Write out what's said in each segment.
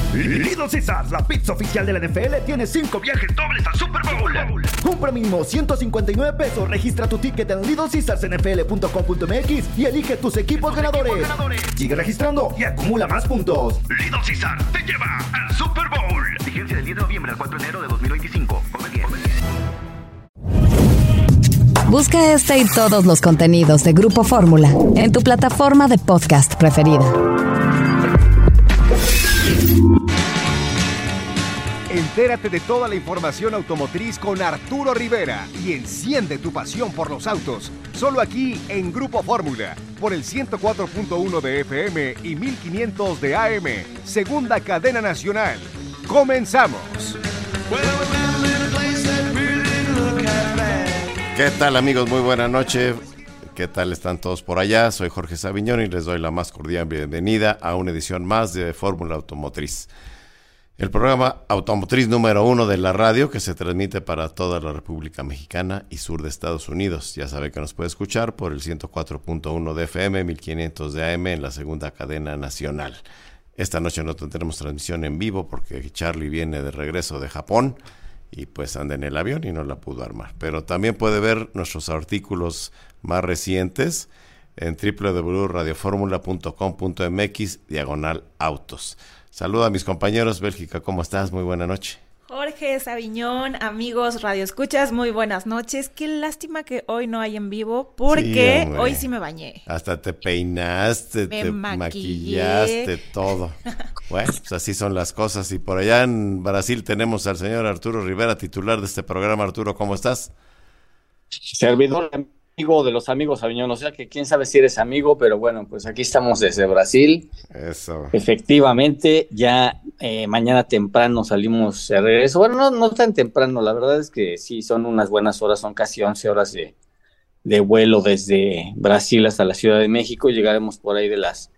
Little Caesars, la pizza oficial de la NFL, tiene 5 viajes dobles al Super Bowl. Compra mínimo $159. Registra tu ticket en littlecaesarsnfl.com.mx y elige tus equipos ganadores. Sigue registrando y acumula más puntos. Little Caesars te lleva al Super Bowl. Vigencia del 10 de noviembre al 4 de enero de 2025. Come bien. Busca este y todos los contenidos de Grupo Fórmula en tu plataforma de podcast preferida. Entérate de toda la información automotriz con Arturo Rivera y enciende tu pasión por los autos. Solo aquí en Grupo Fórmula, por el 104.1 de FM y 1500 de AM, segunda cadena nacional. ¡Comenzamos! ¿Qué tal, amigos? Muy buena noche. ¿Qué tal están todos por allá? Soy Jorge Saviñón y les doy la más cordial bienvenida a una edición más de Fórmula Automotriz. El programa automotriz número 1 de la radio que se transmite para toda la República Mexicana y sur de Estados Unidos. Ya sabe que nos puede escuchar por el 104.1 de FM, 1500 de AM en la segunda cadena nacional. Esta noche no tendremos transmisión en vivo porque Charlie viene de regreso de Japón y pues anda en el avión y no la pudo armar. Pero también puede ver nuestros artículos más recientes en www.radioformula.com.mx/autos. Saludo a mis compañeros. Bélgica, ¿cómo estás? Muy buena noche. Jorge Saviñón, amigos radioescuchas, muy buenas noches. Qué lástima que hoy no hay en vivo porque sí, hoy sí me bañé. Hasta te peinaste, te maquillaste, todo. Bueno, pues así son las cosas. Y por allá en Brasil tenemos al señor Arturo Rivera, titular de este programa. Arturo, ¿cómo estás? Servidor, amigo de los amigos Saviñón, o sea que quién sabe si eres amigo, pero bueno, pues aquí estamos desde Brasil. Eso. Efectivamente, ya mañana temprano salimos de regreso. Bueno, no tan temprano, la verdad es que sí, son unas buenas horas, son casi 11 horas de vuelo desde Brasil hasta la Ciudad de México. Llegaremos por ahí de las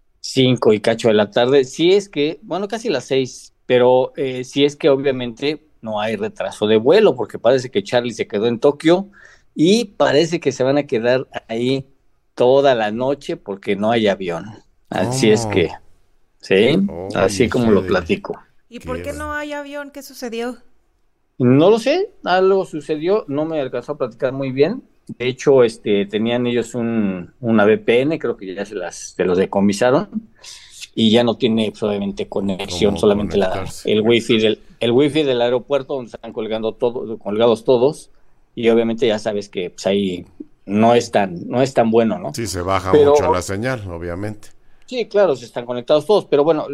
5 y cacho de la tarde, si es que, bueno, casi las 6, pero si es que obviamente no hay retraso de vuelo, porque parece que Charlie se quedó en Tokio y parece que se van a quedar ahí toda la noche porque no hay avión. Así es que, sí, así como lo platico. ¿Y por qué no hay avión? ¿Qué sucedió? No lo sé, algo sucedió, no me alcanzó a platicar muy bien. De hecho, tenían ellos una VPN, creo que ya se los decomisaron y ya no tiene obviamente conexión, solamente el wifi del aeropuerto donde están colgados todos. Y obviamente ya sabes que pues, ahí no es tan bueno, ¿no? Sí, se baja mucho la señal, obviamente. Sí, claro, se están conectados todos, pero bueno,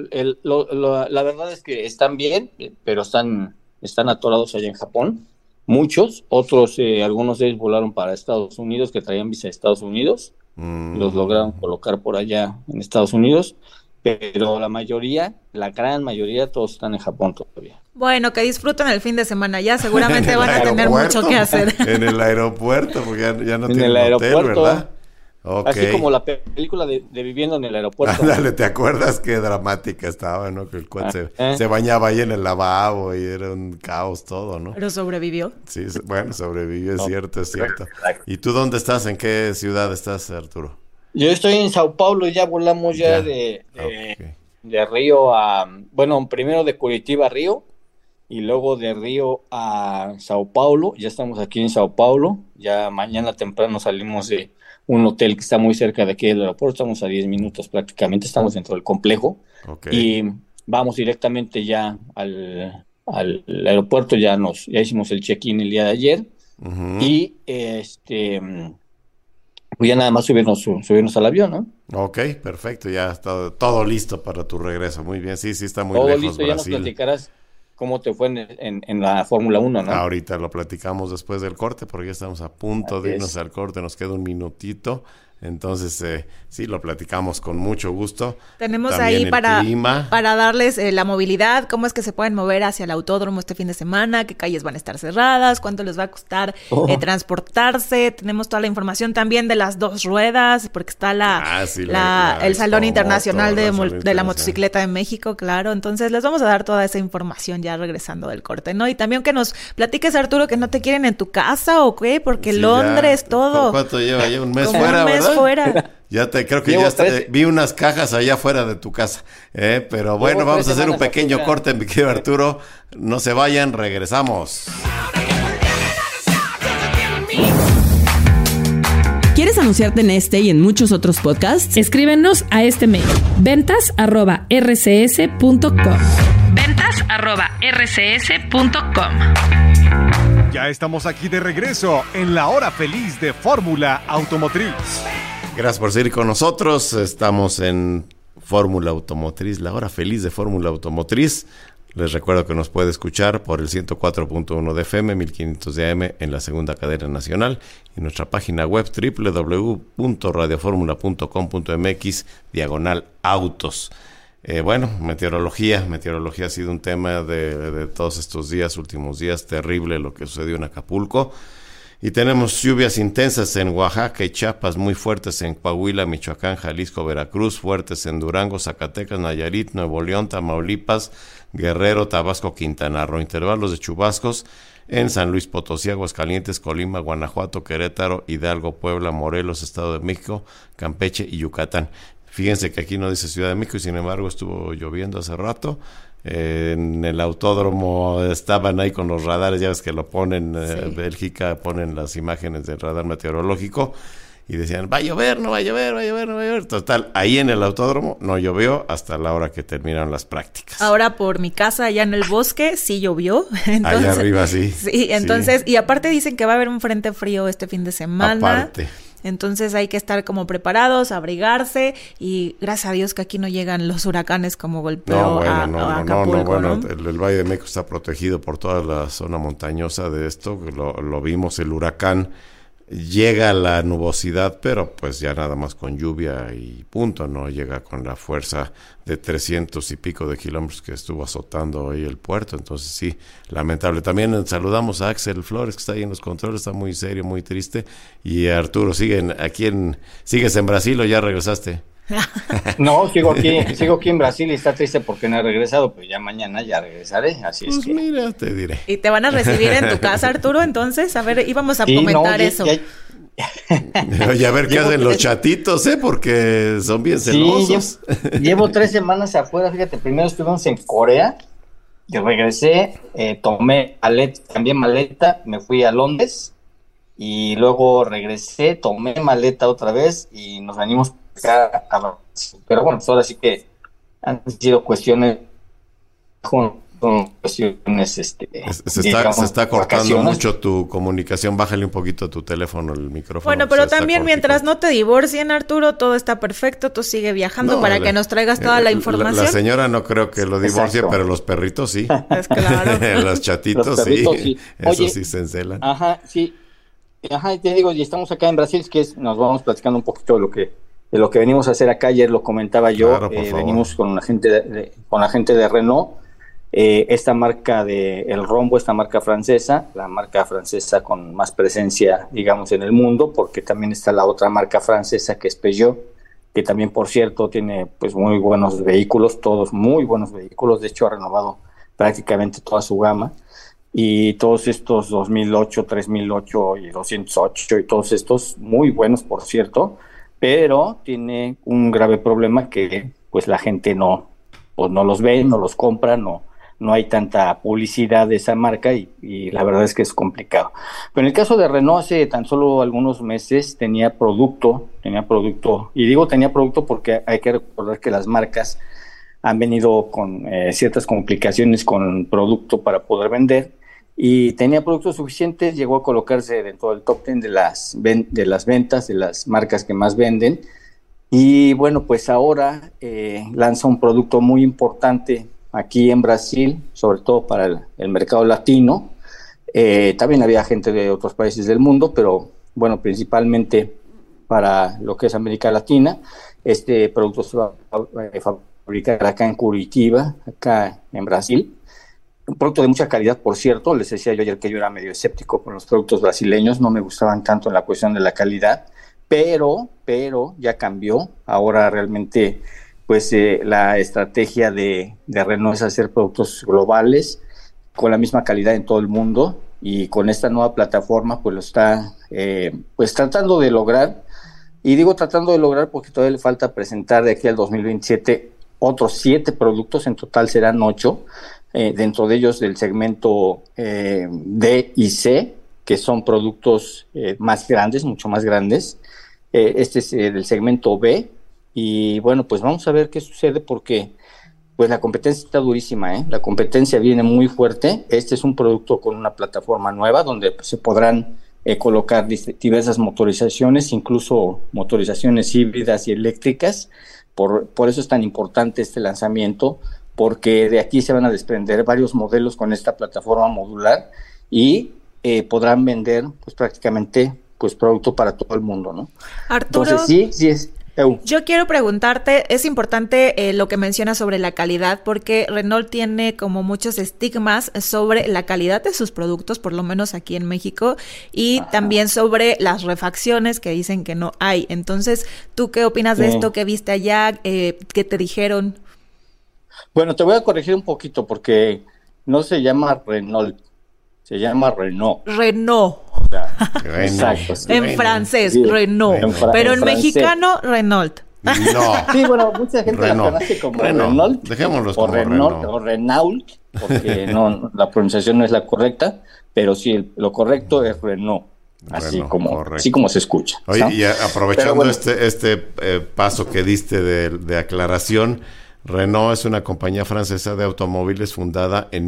la verdad es que están bien, pero están atorados allá en Japón. Muchos, otros, algunos de ellos volaron para Estados Unidos, que traían visa de Estados Unidos. Los lograron colocar por allá en Estados Unidos, pero la gran mayoría, todos están en Japón todavía. Bueno, que disfruten el fin de semana, ya seguramente van a tener mucho que hacer. En el aeropuerto, porque ya no tienen hotel, ¿verdad? Okay. Así como la película de Viviendo en el Aeropuerto. Ándale, ¿te acuerdas qué dramática estaba, no? Que el cuate se bañaba ahí en el lavabo y era un caos todo, ¿no? ¿Pero sobrevivió? Sí, bueno, sobrevivió, es cierto. ¿Y tú dónde estás? ¿En qué ciudad estás, Arturo? Yo estoy en Sao Paulo, ya volamos de Río a... Bueno, primero de Curitiba a Río y luego de Río a Sao Paulo. Ya estamos aquí en Sao Paulo. Ya mañana temprano salimos de un hotel que está muy cerca de aquí del aeropuerto. Estamos a 10 minutos prácticamente, estamos dentro del complejo. Y vamos directamente ya al aeropuerto. Ya hicimos el check-in el día de ayer. Y pues ya nada más subirnos al avión, ¿no? Ok, perfecto, ya está todo listo para tu regreso. Muy bien, sí, está muy todo lejos listo, Brasil. Ya nos platicarás cómo te fue en la Fórmula 1, ¿no? Ahorita lo platicamos después del corte, porque ya estamos a punto de irnos al corte, nos queda un minutito. Entonces, sí, lo platicamos con mucho gusto. Tenemos también ahí para darles la movilidad, cómo es que se pueden mover hacia el autódromo este fin de semana, qué calles van a estar cerradas, cuánto les va a costar transportarse. Tenemos toda la información también de las dos ruedas, porque está el Salón Internacional de la Motocicleta de México, claro. Entonces, les vamos a dar toda esa información ya regresando del corte, ¿no? Y también que nos platiques, Arturo, que no te quieren en tu casa o qué, porque sí, Londres, todo. ¿Cuánto lleva ya? ¿Un mes fuera, verdad? Fuera. Creo que vi unas cajas allá afuera de tu casa. Pero bueno, vamos a hacer un pequeño corte, mi querido Arturo. No se vayan, regresamos. ¿Quieres anunciarte en este y en muchos otros podcasts? Escríbenos a este mail: ventas@rcs.com. ventas@rcs.com. Ya estamos aquí de regreso en la hora feliz de Fórmula Automotriz. Gracias por seguir con nosotros. Estamos en Fórmula Automotriz, la hora feliz de Fórmula Automotriz. Les recuerdo que nos puede escuchar por el 104.1 de FM, 1500 de AM en la segunda cadena nacional y nuestra página web www.radioformula.com.mx/autos. Bueno, meteorología ha sido un tema de todos estos últimos días, terrible lo que sucedió en Acapulco. Y tenemos lluvias intensas en Oaxaca y Chiapas, muy fuertes en Coahuila, Michoacán, Jalisco, Veracruz, fuertes en Durango, Zacatecas, Nayarit, Nuevo León, Tamaulipas, Guerrero, Tabasco, Quintana Roo. Intervalos de chubascos en San Luis Potosí, Aguascalientes, Colima, Guanajuato, Querétaro, Hidalgo, Puebla, Morelos, Estado de México, Campeche y Yucatán. Fíjense que aquí no dice Ciudad de México y sin embargo estuvo lloviendo hace rato. En el autódromo estaban ahí con los radares, ya ves que lo ponen, Bélgica ponen las imágenes del radar meteorológico y decían, va a llover, no va a llover, va a llover, no va a llover. Total, ahí en el autódromo no llovió hasta la hora que terminaron las prácticas. Ahora por mi casa, allá en el bosque, sí llovió. Entonces, allá arriba sí. Sí, entonces, y aparte dicen que va a haber un frente frío este fin de semana. Aparte. Entonces hay que estar como preparados, abrigarse y gracias a Dios que aquí no llegan los huracanes como golpeó a Acapulco, ¿no? El Valle de México está protegido por toda la zona montañosa de esto, lo vimos, el huracán llega la nubosidad, pero pues ya nada más con lluvia y punto, no llega con la fuerza de 300 y pico de kilómetros que estuvo azotando ahí el puerto. Entonces sí, lamentable. También saludamos a Axel Flores, que está ahí en los controles, está muy serio, muy triste, y Arturo, ¿sigues en Brasil o ya regresaste? No, sigo aquí en Brasil y está triste porque no he regresado, pero ya mañana ya regresaré, así pues es que... mira, te diré. ¿Y te van a recibir en tu casa, Arturo? Entonces, a ver, íbamos a comentar eso. Oye, a ver qué hacen los chatitos, porque son bien celosos. Sí, llevo 3 semanas afuera, fíjate, primero estuvimos en Corea, yo regresé, cambié maleta, me fui a Londres y luego regresé, tomé maleta otra vez y nos venimos acá a... Pero bueno, pues ahora sí que han sido cuestiones con cuestiones se está cortando mucho tu comunicación, bájale un poquito a tu teléfono, el micrófono. Bueno, pero también mientras no te divorcien, Arturo, todo está perfecto, tú sigue viajando para que nos traigas toda la información. La señora no creo que lo divorcie, pero los perritos sí. Es claro. Los chatitos sí. Eso sí se encelan. Ajá, sí. Ajá, te digo, y estamos acá en Brasil, que nos vamos platicando un poquito de lo que venimos a hacer acá. Ayer lo comentaba yo, claro, venimos con la gente de Renault, esta marca el Rombo, esta marca francesa, la marca francesa con más presencia, digamos, en el mundo, porque también está la otra marca francesa que es Peugeot, que también, por cierto, tiene pues muy buenos vehículos, todos muy buenos vehículos. De hecho ha renovado prácticamente toda su gama. Y todos estos 2008, 3008 y 208 y todos estos muy buenos, por cierto, pero tiene un grave problema que pues la gente no los ve, no los compra, no hay tanta publicidad de esa marca y la verdad es que es complicado. Pero en el caso de Renault, hace tan solo algunos meses tenía producto, y digo tenía producto porque hay que recordar que las marcas han venido con ciertas complicaciones con producto para poder vender, y tenía productos suficientes, llegó a colocarse dentro del top 10 de las ventas de las marcas que más venden. Y bueno, pues ahora lanza un producto muy importante aquí en Brasil, sobre todo para el mercado latino. También había gente de otros países del mundo, pero bueno, principalmente para lo que es América Latina. Este producto se va a fabricar acá en Curitiba, acá en Brasil. Un producto de mucha calidad, por cierto. Les decía yo ayer que yo era medio escéptico con los productos brasileños, no me gustaban tanto en la cuestión de la calidad, pero ya cambió. Ahora realmente pues la estrategia de Renault es hacer productos globales con la misma calidad en todo el mundo, y con esta nueva plataforma pues lo está pues tratando de lograr. Y digo tratando de lograr porque todavía le falta presentar de aquí al 2027 otros 7 productos, en total serán 8, dentro de ellos del segmento D y C, que son productos más grandes, mucho más grandes. Este es del segmento B, y bueno, pues vamos a ver qué sucede porque pues la competencia está durísima, la competencia viene muy fuerte. Este es un producto con una plataforma nueva donde pues, se podrán colocar diversas motorizaciones, incluso motorizaciones híbridas y eléctricas. Por eso es tan importante este lanzamiento, porque de aquí se van a desprender varios modelos con esta plataforma modular y podrán vender pues prácticamente pues producto para todo el mundo, ¿no? Arturo, entonces sí es. Yo quiero preguntarte, es importante lo que mencionas sobre la calidad, porque Renault tiene como muchos estigmas sobre la calidad de sus productos, por lo menos aquí en México, y también sobre las refacciones que dicen que no hay. Entonces, ¿tú qué opinas de esto? ¿Qué viste allá? ¿Qué te dijeron? Bueno, te voy a corregir un poquito porque no se llama Renault, se llama Renault. Renault. Exacto. Sí. En francés, sí. Renault. Pero en mexicano, Renault. No. Sí, bueno, mucha gente la conoce como Renault. Dejémoslos como Renault. O Renault, porque no, la pronunciación no es la correcta, pero sí, lo correcto es Renault. Así como se escucha. Oye, ¿no? Y aprovechando bueno, este paso que diste de aclaración, Renault es una compañía francesa de automóviles fundada en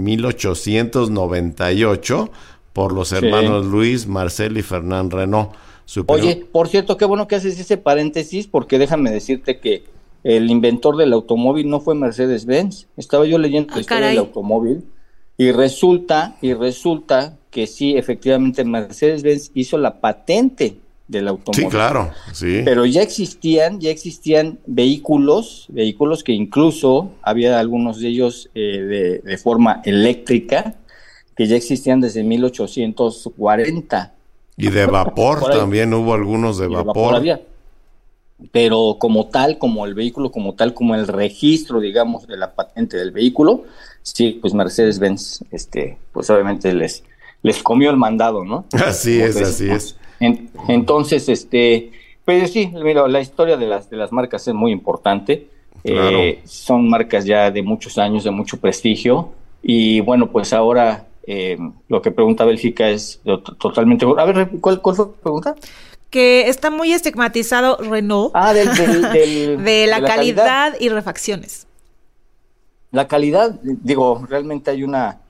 1898 por los hermanos Luis, Marcel y Fernand Renault. Oye, por cierto, qué bueno que haces ese paréntesis, porque déjame decirte que el inventor del automóvil no fue Mercedes-Benz. Estaba yo leyendo la historia del automóvil y resulta que sí, efectivamente Mercedes-Benz hizo la patente del automóvil. Sí, claro, sí. Pero ya existían vehículos que incluso había algunos de ellos de forma eléctrica, que ya existían desde 1840. Y de vapor también hubo algunos de vapor. Pero como tal, como el vehículo, como el registro, digamos, de la patente del vehículo, sí, pues Mercedes-Benz, pues obviamente les comió el mandado, ¿no? Así es. Entonces, pues sí, mira, la historia de las marcas es muy importante. Claro. Son marcas ya de muchos años, de mucho prestigio. Y bueno, pues ahora lo que pregunta Bélgica es totalmente... A ver, ¿cuál fue la pregunta? Que está muy estigmatizado Renault de la calidad y refacciones. La calidad, digo, realmente hay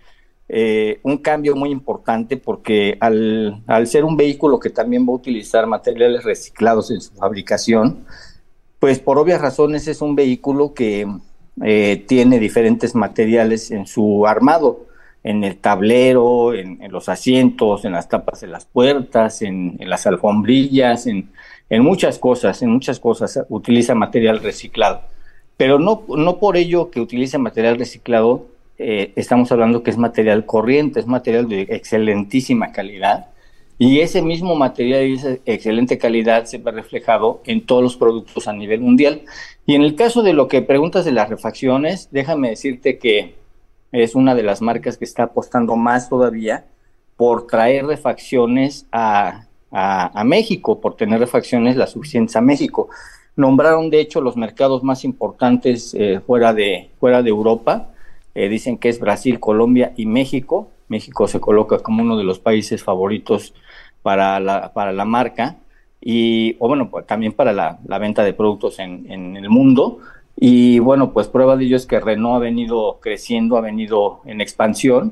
un cambio muy importante porque al ser un vehículo que también va a utilizar materiales reciclados en su fabricación, pues por obvias razones es un vehículo que tiene diferentes materiales en su armado, en el tablero, en los asientos, en las tapas de las puertas, en las alfombrillas, en muchas cosas utiliza material reciclado. Pero no por ello que utilice material reciclado estamos hablando que es material corriente, es material de excelentísima calidad, y ese mismo material y esa excelente calidad se ve reflejado en todos los productos a nivel mundial. Y en el caso de lo que preguntas de las refacciones, déjame decirte que es una de las marcas que está apostando más todavía por traer refacciones a México, por tener refacciones las suficientes a México. Nombraron de hecho los mercados más importantes fuera de Europa. Dicen que es Brasil, Colombia y México. México se coloca como uno de los países favoritos para la marca y bueno, pues, también para la venta de productos en el mundo. Y bueno, pues prueba de ello es que Renault ha venido creciendo, ha venido en expansión,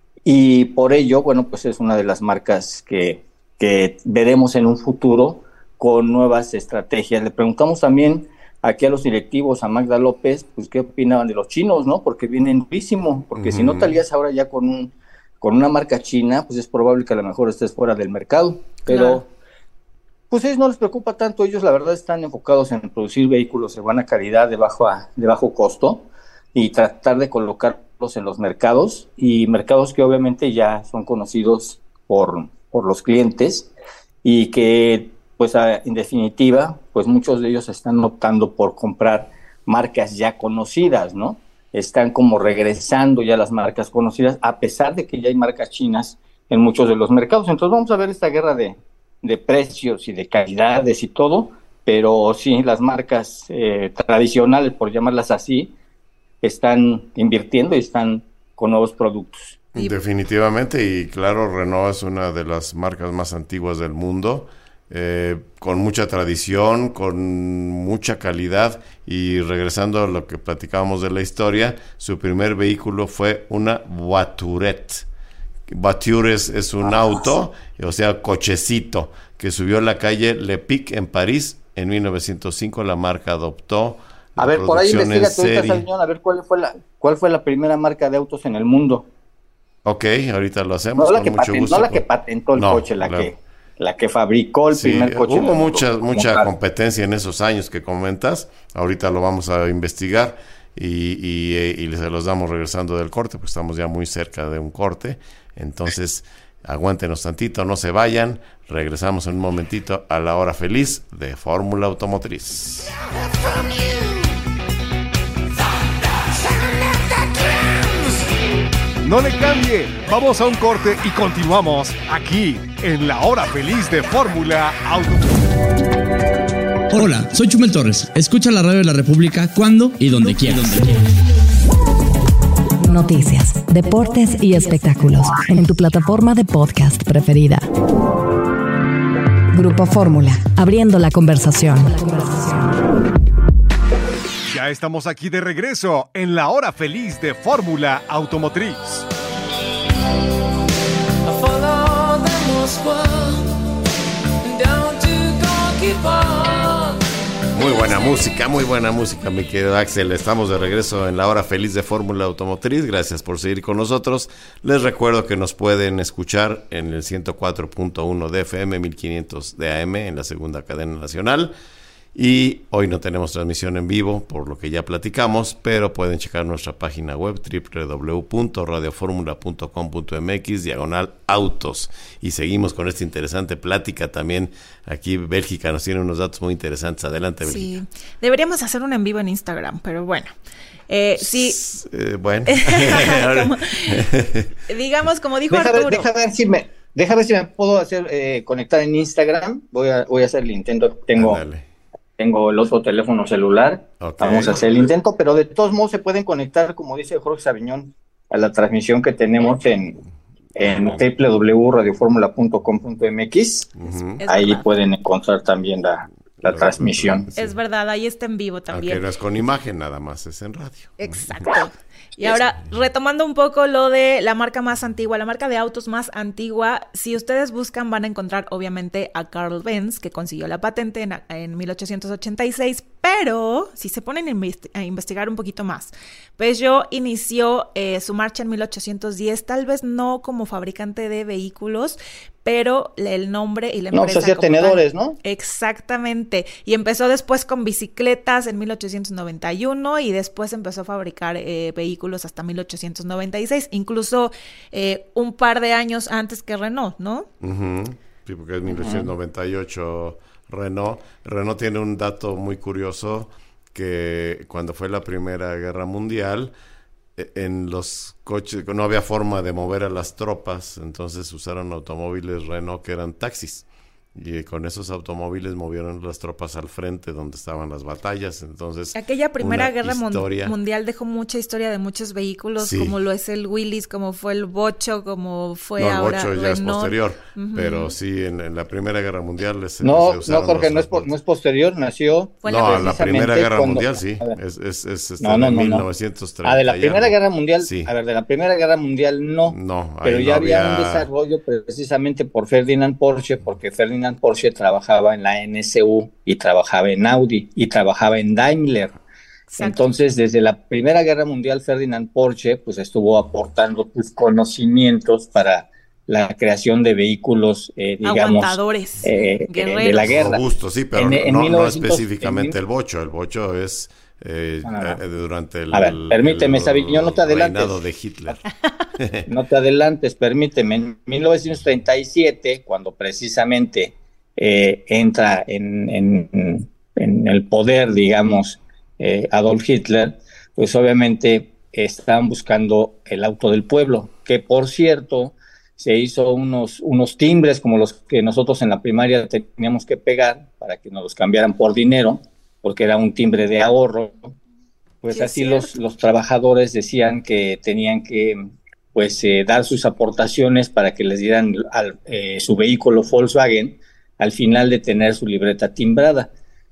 y por ello, bueno, pues es una de las marcas que veremos en un futuro con nuevas estrategias. Le preguntamos también aquí a los directivos, a Magda López, pues qué opinaban de los chinos, ¿no? Porque vienen durísimo, porque si no te alías ahora ya con una marca china, pues es probable que a lo mejor estés fuera del mercado, pero pues a ellos no les preocupa tanto. Ellos la verdad están enfocados en producir vehículos de buena calidad, de bajo costo, y tratar de colocarlos en los mercados, y mercados que obviamente ya son conocidos por los clientes, y que pues en definitiva, pues muchos de ellos están optando por comprar marcas ya conocidas, ¿no? Están como regresando ya las marcas conocidas, a pesar de que ya hay marcas chinas en muchos de los mercados. Entonces vamos a ver esta guerra de precios y de calidades y todo, pero sí, las marcas tradicionales, por llamarlas así, están invirtiendo y están con nuevos productos. Definitivamente, y claro, Renault es una de las marcas más antiguas del mundo, con mucha tradición, con mucha calidad, y regresando a lo que platicábamos de la historia, su primer vehículo fue una Voiturette. Voiture es un auto, o sea, cochecito, que subió a la calle Le Pic en París en 1905. La marca adoptó a ver, por ahí investigate, a ver cuál fue la primera marca de autos en el mundo. Ok, ahorita lo hacemos con mucho gusto. No la que patentó el coche, la que fabricó el primer coche. Hubo mucha competencia en esos años que comentas. Ahorita lo vamos a investigar y se los damos regresando del corte, pues estamos ya muy cerca de un corte. Entonces, aguántenos tantito, no se vayan. Regresamos en un momentito a la hora feliz de Fórmula Automotriz. No le cambie, vamos a un corte y continuamos aquí en la hora feliz de Fórmula Automotriz. Hola, soy Chumel Torres. Escucha la radio de la República cuando y donde quieras. Noticias, deportes y espectáculos en tu plataforma de podcast preferida. Grupo Fórmula, abriendo la conversación. Ya estamos aquí de regreso en la hora feliz de Fórmula Automotriz. Muy buena música, mi querido Axel. Estamos de regreso en la hora feliz de Fórmula Automotriz. Gracias por seguir con nosotros. Les recuerdo que nos pueden escuchar en el 104.1 de FM, 1500 de AM en la segunda cadena nacional. Y hoy no tenemos transmisión en vivo, por lo que ya platicamos, pero pueden checar nuestra página web www.radioformula.com.mx/autos. Y seguimos con esta interesante plática también. Aquí Bélgica nos tiene unos datos muy interesantes. Adelante, Bélgica. Sí, deberíamos hacer un en vivo en Instagram, pero bueno. Sí. Bueno. Digamos, como dijo Arturo. Deja ver si me puedo hacer conectar en Instagram. Voy a hacer el intento. Tengo el otro teléfono celular. Okay. Vamos a hacer el intento, pero de todos modos se pueden conectar, como dice Jorge Saviñón, a la transmisión que tenemos en www.radioformula.com.mx. Ahí verdad. Pueden encontrar también la transmisión. Sí. Es verdad, ahí está en vivo también. Aunque no es con imagen, nada más es en radio. Exacto. Y ahora, retomando un poco lo de la marca más antigua, la marca de autos más antigua, si ustedes buscan van a encontrar obviamente a Carl Benz, que consiguió la patente en 1886, pero si se ponen a investigar un poquito más, Peugeot inició su marcha en 1810, tal vez no como fabricante de vehículos, pero el nombre y la empresa... No, pues hacía tenedores, ¿no? Exactamente. Y empezó después con bicicletas en 1891 y después empezó a fabricar vehículos hasta 1896, incluso un par de años antes que Renault, ¿no? Sí, porque es 1898 Renault. Renault tiene un dato muy curioso, que cuando fue la Primera Guerra Mundial, en los coches no había forma de mover a las tropas, entonces usaron automóviles Renault que eran taxis, y con esos automóviles movieron las tropas al frente donde estaban las batallas. Entonces aquella Primera Guerra Mundial dejó mucha historia de muchos vehículos, sí, como lo es el Willys, como fue el Bocho, como fue ahora el Bocho ya Renault. Es posterior, pero sí, en la Primera Guerra Mundial se no, Jorge, no es posterior, nació... la Primera Guerra Mundial sí, es de 1930. De la Primera Guerra Mundial, sí. De la Primera Guerra Mundial no, pero ya había un desarrollo precisamente por Ferdinand Porsche, porque Ferdinand Porsche trabajaba en la NSU y trabajaba en Audi y trabajaba en Daimler. Exacto. Entonces, desde la Primera Guerra Mundial, Ferdinand Porsche pues estuvo aportando sus conocimientos para la creación de vehículos, aguantadores, de la guerra. Justo, sí, pero no específicamente el Bocho. El Bocho es durante el permíteme, Saviñón, no te adelantes. Reinado de Hitler. No te adelantes, permíteme. En 1937, cuando precisamente entra en el poder, digamos, Adolf Hitler, pues obviamente estaban buscando el auto del pueblo, que por cierto se hizo unos timbres como los que nosotros en la primaria teníamos que pegar para que nos los cambiaran por dinero, porque era un timbre de ahorro. Pues sí, así los trabajadores decían que tenían que dar sus aportaciones para que les dieran su vehículo Volkswagen al final de tener su libreta timbrada.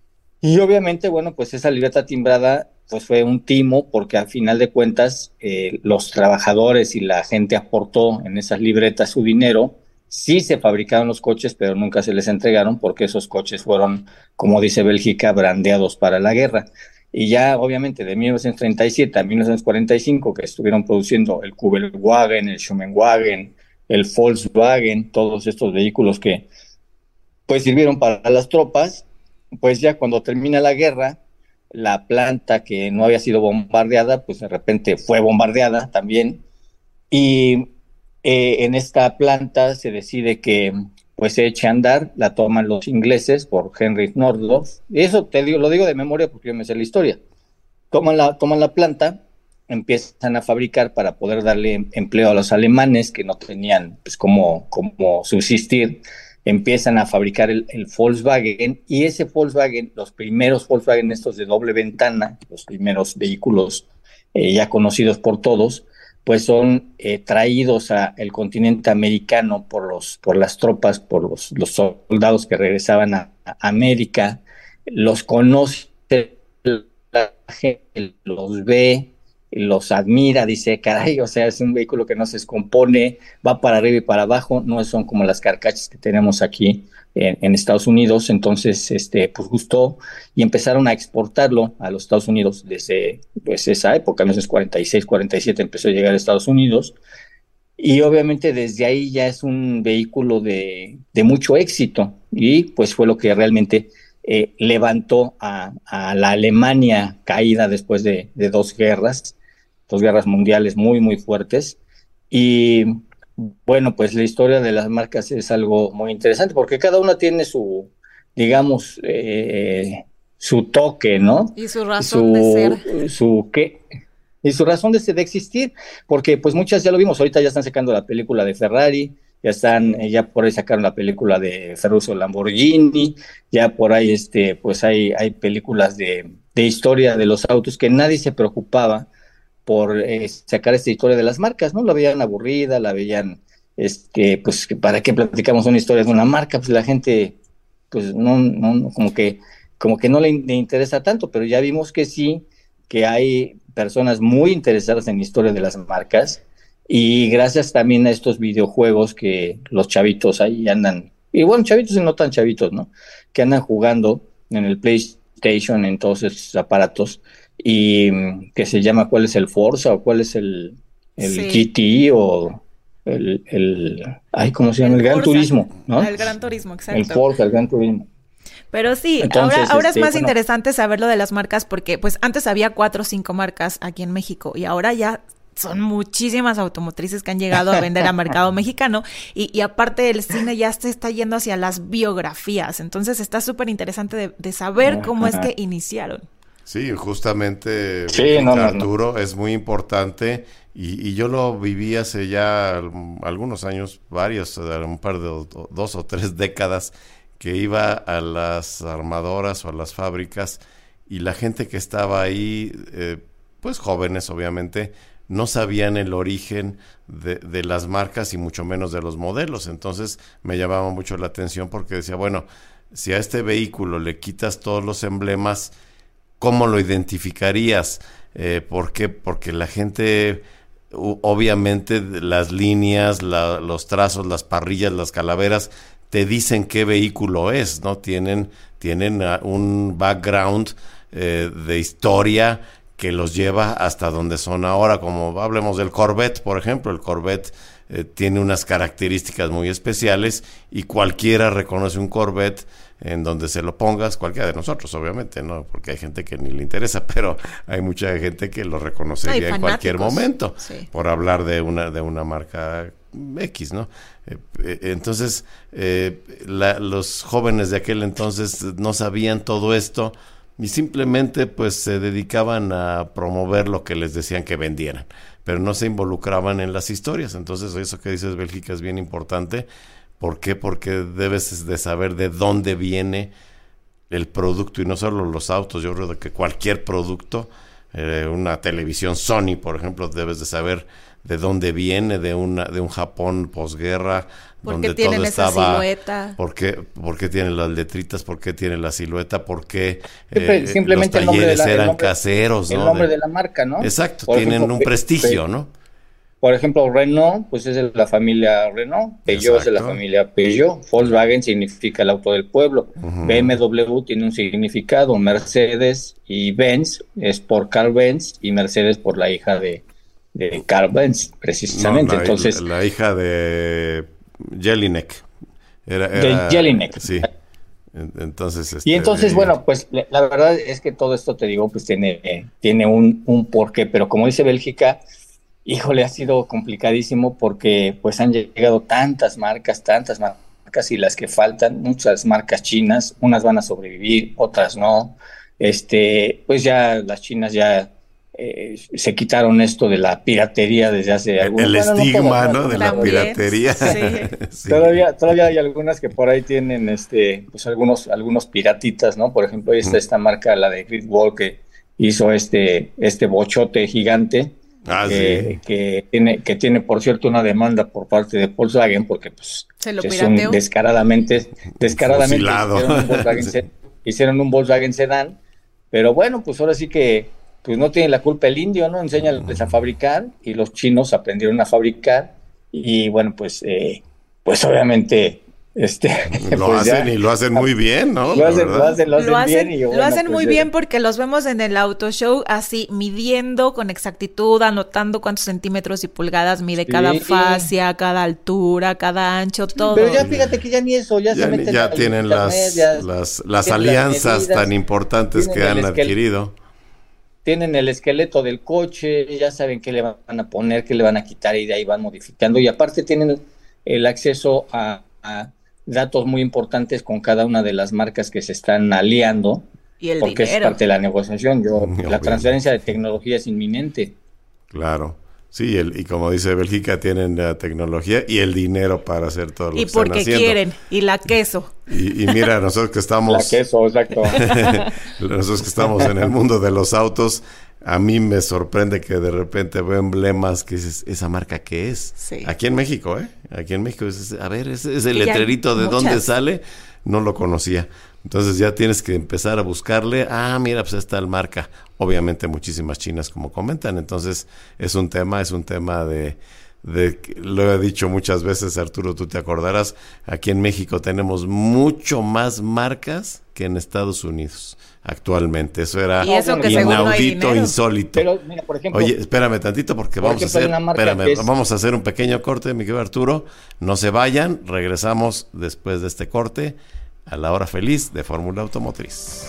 Y obviamente, bueno, pues esa libreta timbrada pues fue un timo, porque al final de cuentas los trabajadores y la gente aportó en esas libretas su dinero. Sí se fabricaron los coches, pero nunca se les entregaron porque esos coches fueron, como dice Bélgica, brandeados para la guerra. Y ya obviamente de 1937 a 1945 que estuvieron produciendo el Kübelwagen, el Schumannwagen, el Volkswagen, todos estos vehículos que pues sirvieron para las tropas, pues ya cuando termina la guerra, la planta que no había sido bombardeada, pues de repente fue bombardeada también, y en esta planta se decide que pues se eche a andar, la toman los ingleses por Heinrich Nordhoff, y eso lo digo de memoria porque yo me sé la historia. Toman la planta, empiezan a fabricar para poder darle empleo a los alemanes que no tenían pues cómo subsistir. Empiezan a fabricar el Volkswagen, y ese Volkswagen, los primeros Volkswagen estos de doble ventana, los primeros vehículos ya conocidos por todos, pues son traídos al continente americano por las tropas, por los soldados que regresaban a América. Los conoce la gente, los ve, los admira, dice, caray, o sea, es un vehículo que no se descompone, va para arriba y para abajo, no son como las carcachas que tenemos aquí en Estados Unidos. Entonces, pues gustó y empezaron a exportarlo a los Estados Unidos desde pues esa época, 1946, 47 empezó a llegar a Estados Unidos, y obviamente desde ahí ya es un vehículo de mucho éxito, y pues fue lo que realmente levantó a la Alemania caída después de dos guerras mundiales muy, muy fuertes. Y bueno, pues la historia de las marcas es algo muy interesante, porque cada una tiene su, digamos, su toque, ¿no? Y su razón de ser. Y su razón de existir, porque pues muchas ya lo vimos, ahorita ya están sacando la película de Ferrari, ya por ahí sacaron la película de Ferruccio Lamborghini, ya por ahí pues hay películas de historia de los autos que nadie se preocupaba por sacar esta historia de las marcas, ¿no? La veían aburrida, la veían, pues, ¿para qué platicamos una historia de una marca? Pues la gente, pues, no como que no le interesa tanto, pero ya vimos que sí, que hay personas muy interesadas en la historia de las marcas, y gracias también a estos videojuegos que los chavitos ahí andan, y bueno, chavitos y no tan chavitos, ¿no? Que andan jugando en el PlayStation, en todos estos aparatos, y que se llama, ¿cuál es el Forza o cuál es el GT o ¿cómo se llama? El Gran Turismo, ¿no? El Gran Turismo, exacto. El Forza, el Gran Turismo. Pero sí, entonces, ahora es más interesante saber lo de las marcas, porque pues antes había 4 o 5 marcas aquí en México, y ahora ya son muchísimas automotrices que han llegado a vender a mercado mexicano, y aparte el cine ya se está yendo hacia las biografías, entonces está súper interesante de saber cómo es que iniciaron. Sí, justamente, sí, Arturo, es muy importante, y yo lo viví hace ya algunos años, un par de 2 o 3 décadas, que iba a las armadoras o a las fábricas, y la gente que estaba ahí, pues jóvenes obviamente, no sabían el origen de las marcas y mucho menos de los modelos. Entonces me llamaba mucho la atención porque decía, bueno, si a este vehículo le quitas todos los emblemas, ¿cómo lo identificarías? ¿Por qué? Porque la gente, obviamente, las líneas, los trazos, las parrillas, las calaveras, te dicen qué vehículo es, ¿no? Tienen un background de historia que los lleva hasta donde son ahora. Como hablemos del Corvette, por ejemplo, el Corvette tiene unas características muy especiales, y cualquiera reconoce un Corvette en donde se lo pongas, cualquiera de nosotros, obviamente, ¿no? Porque hay gente que ni le interesa, pero hay mucha gente que lo reconocería en cualquier momento, sí, por hablar de una marca X, ¿no? Entonces, los jóvenes de aquel entonces no sabían todo esto, y simplemente pues se dedicaban a promover lo que les decían que vendieran. pero no se involucraban en las historias. Entonces eso que dices, Bélgica, es bien importante. ¿Por qué? Porque debes de saber de dónde viene el producto, y no solo los autos. Yo creo que cualquier producto, una televisión Sony, por ejemplo, debes de saber de dónde viene, de un Japón posguerra, donde todo estaba, silueta. ¿Por qué tiene las letritas? ¿Por qué tiene la silueta? ¿Por qué simplemente los talleres eran caseros? El nombre de la marca, ¿no? Exacto, tienen un prestigio, ¿no? Por ejemplo, Renault, pues es de la familia Renault, Peugeot es de la familia Peugeot, Volkswagen significa el auto del pueblo, BMW tiene un significado, Mercedes y Benz es por Carl Benz y Mercedes por la hija de Carl Benz, precisamente. Entonces, la hija de Jelinek. De Jelinek. Sí. Entonces, y entonces, bueno, pues la verdad es que todo esto, te digo, pues tiene un porqué, pero como dice Bélgica, híjole, ha sido complicadísimo porque pues han llegado tantas marcas y las que faltan, muchas marcas chinas, unas van a sobrevivir, otras no. Pues ya las chinas ya se quitaron esto de la piratería desde hace algunos años. El estigma, ¿no? De la piratería. Sí. Sí. Todavía hay algunas que por ahí tienen pues algunos piratitas, ¿no? Por ejemplo, ahí está esta marca, la de Great Wall, que hizo este bochote gigante. Sí. Que tiene, por cierto, una demanda por parte de Volkswagen porque pues se lo pirateó. Descaradamente hicieron un Volkswagen Sedán, pero bueno, pues ahora sí que pues no tiene la culpa el indio, ¿no? Enséñales a fabricar, y los chinos aprendieron a fabricar, y bueno, pues obviamente lo hacen muy bien, ¿no? Lo hacen muy bien porque los vemos en el auto show así midiendo con exactitud, anotando cuántos centímetros y pulgadas mide cada fascia, cada altura, cada ancho, todo. Pero ya fíjate que ya ni eso, ya se meten ya tienen las alianzas tan importantes que han adquirido. Tienen el esqueleto del coche, ya saben qué le van a poner, qué le van a quitar, y de ahí van modificando, y aparte tienen el acceso a datos muy importantes con cada una de las marcas que se están aliando, y el porque dinero. Es parte de la negociación. La transferencia de tecnología es inminente. Claro, sí, y como dice Bélgica, tienen la tecnología y el dinero para hacer todo lo que están haciendo. Y porque quieren, y la queso. Y mira, nosotros que estamos... La queso, exacto. Nosotros que estamos en el mundo de los autos, a mí me sorprende que de repente veo emblemas que dices, ¿esa marca qué es? Sí. Aquí en México, Aquí en México, ese letrerito de dónde sale, no lo conocía. Entonces ya tienes que empezar a buscarle, mira, pues esta marca. Obviamente muchísimas chinas, como comentan. Entonces es un tema de lo he dicho muchas veces, Arturo, tú te acordarás, aquí en México tenemos mucho más marcas que en Estados Unidos actualmente. Eso era inaudito, insólito. Pero mira, por ejemplo, oye, espérame tantito porque vamos a hacer un pequeño corte, mi querido Arturo. No se vayan, regresamos después de este corte a la hora feliz de Fórmula Automotriz.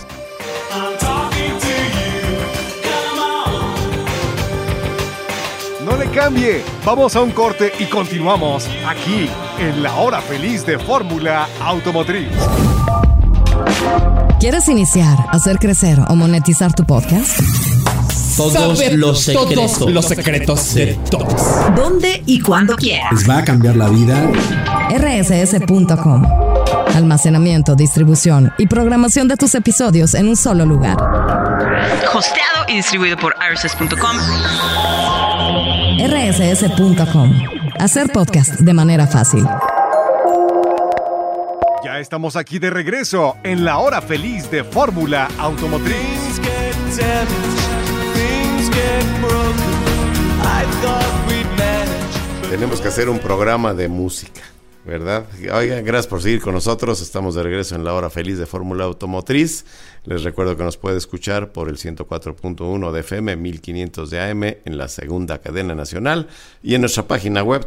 No le cambie, vamos a un corte y continuamos aquí en la hora feliz de Fórmula Automotriz. ¿Quieres iniciar, hacer crecer o monetizar tu podcast? Todos los secretos de todos. ¿Dónde y cuándo quieras? ¿Les va a cambiar la vida? rss.com. Almacenamiento, distribución y programación de tus episodios en un solo lugar. Hosteado y distribuido por rss.com. rss.com. Hacer podcast de manera fácil. Ya estamos aquí de regreso en la hora feliz de Fórmula Automotriz. Tenemos que hacer un programa de música, ¿verdad? Oigan, gracias por seguir con nosotros. Estamos de regreso en la hora feliz de Fórmula Automotriz. Les recuerdo que nos puede escuchar por el 104.1 de FM, 1500 de AM en la segunda cadena nacional, y en nuestra página web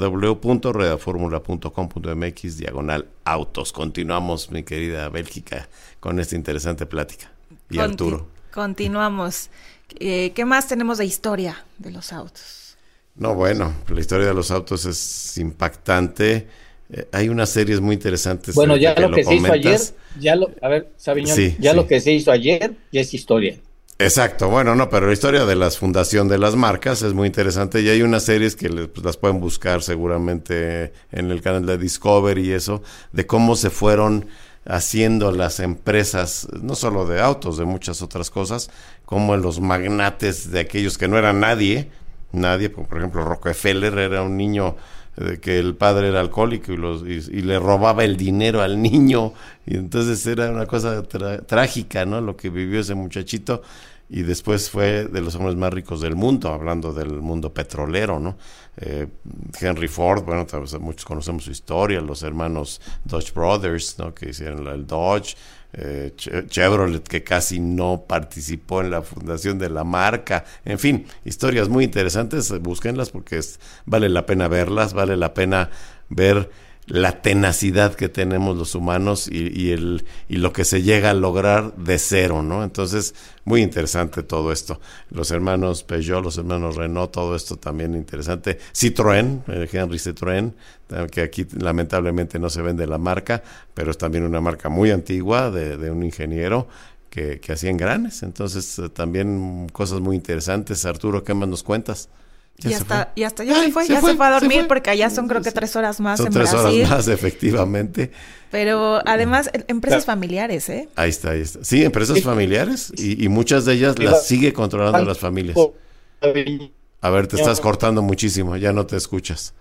www.radioformula.com.mx/autos. Continuamos, mi querida Bélgica, con esta interesante plática. Y Arturo. Continuamos. ¿Qué más tenemos de historia de los autos? No, bueno, la historia de los autos es impactante. Hay unas series muy interesantes. Bueno, ya lo que se hizo ayer, a ver, Sabiñón, sí. Lo que se hizo ayer ya es historia. Exacto, bueno, no, pero la historia de la fundación de las marcas es muy interesante y hay unas series que pues, las pueden buscar seguramente en el canal de Discovery y eso, de cómo se fueron haciendo las empresas, no solo de autos, de muchas otras cosas, como los magnates de aquellos que no eran nadie, por ejemplo Rockefeller era un niño que el padre era alcohólico y le robaba el dinero al niño, y entonces era una cosa trágica, ¿no? Lo que vivió ese muchachito, y después fue de los hombres más ricos del mundo, hablando del mundo petrolero, ¿no? Henry Ford, bueno, muchos conocemos su historia, los hermanos Dodge Brothers, ¿no? Que hicieron el Dodge, Chevrolet, que casi no participó en la fundación de la marca, en fin, historias muy interesantes, búsquenlas porque vale la pena verlas, vale la pena ver la tenacidad que tenemos los humanos y lo que se llega a lograr de cero, ¿no? Entonces, muy interesante todo esto. Los hermanos Peugeot, los hermanos Renault, todo esto también interesante. Citroën, Henry Citroën, que aquí lamentablemente no se vende la marca, pero es también una marca muy antigua de un ingeniero que hacía engranes. Entonces, también cosas muy interesantes. Arturo, ¿qué más nos cuentas? Y hasta ya se fue a dormir porque allá son creo que 3 horas más en Brasil. Son 3 horas más, efectivamente. Pero además, empresas familiares, ¿eh? Ahí está. Sí, empresas familiares y muchas de ellas las sigue controlando las familias. A ver, te estás cortando muchísimo, ya no te escuchas.